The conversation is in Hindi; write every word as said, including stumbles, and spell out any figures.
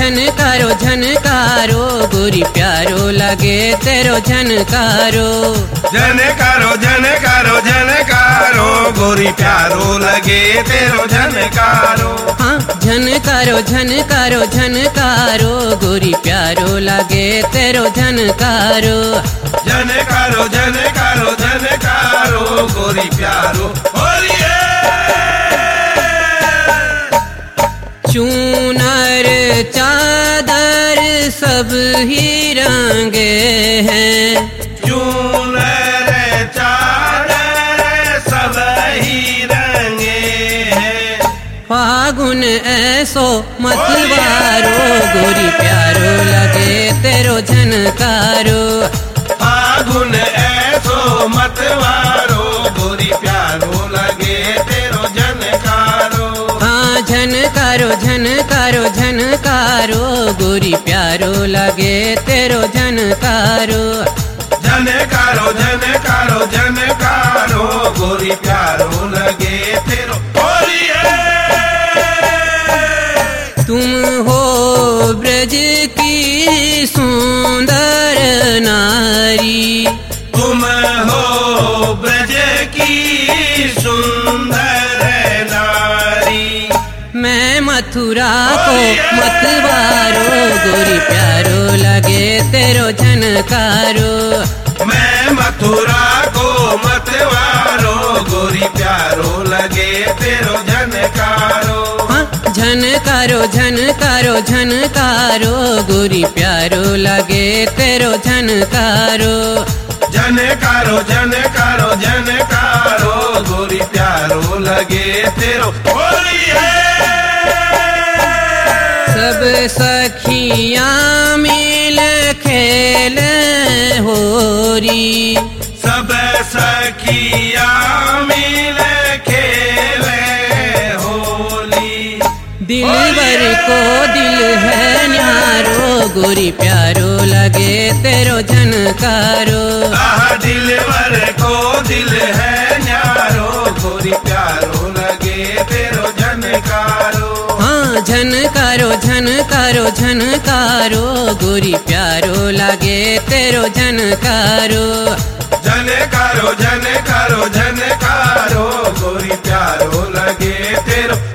झनकारो झनकारो गोरी प्यारो लगे तेरो झनकारो। झनकारो झनकारो झनकारो गोरी प्यारो लगे तेरो झनकारो। हाँ झनकारो झनकारो झनकारो गोरी प्यारो लगे तेरो झनकारो। झनकारो झनकारो झनकारो गोरी प्यारो होलिए। चूनर चादर सब ही रंगे हैं। चूनर चादर सब ही रंगे हैं। फागुन ऐसो मतवारो गोरी प्यारो लगे तेरो झनकारो। फागुन ऐसो मतवारो गोरी प्यारो लगे तेरो झनकारो। हाँ झनकारो झनकारो झनकारो गोरी प्यारो लगे तेरो झनकारो। झनकारो झनकारो झनकारो गोरी प्यारो लगे तेरो होलिए। तुम हो ब्रज की सुंदर नारी। तुम हो ब्रज की सुंदर नारी। मैं मथुरा को मतवारो गोरी प्यारो लगे तेरो झनकारो। मैं मथुरा को मतवारो गोरी प्यारो लगे तेरो झनकारो। हाँ झनकारो झनकारो झनकारो गोरी प्यारो लगे तेरो झनकारो। झनकारो झनकारो झनकारो गोरी प्यारो लगे तेरो होलिए। सब सखियाँ मिल खेल होरी। सब सखियाँ मिल खेले होली। दिलवर को दिल है न्यारो गोरी प्यारो लगे तेरो झनकारो। आह दिलवर को दिल है न्यारो गोरी प्यारो लगे तेरो झनकारो। हाँ झनकारो झनकारो झनकारो गोरी प्यारो लगे तेरो झनकारो। झनकारो झनकारो झनकारो गोरी प्यारो लगे तेरो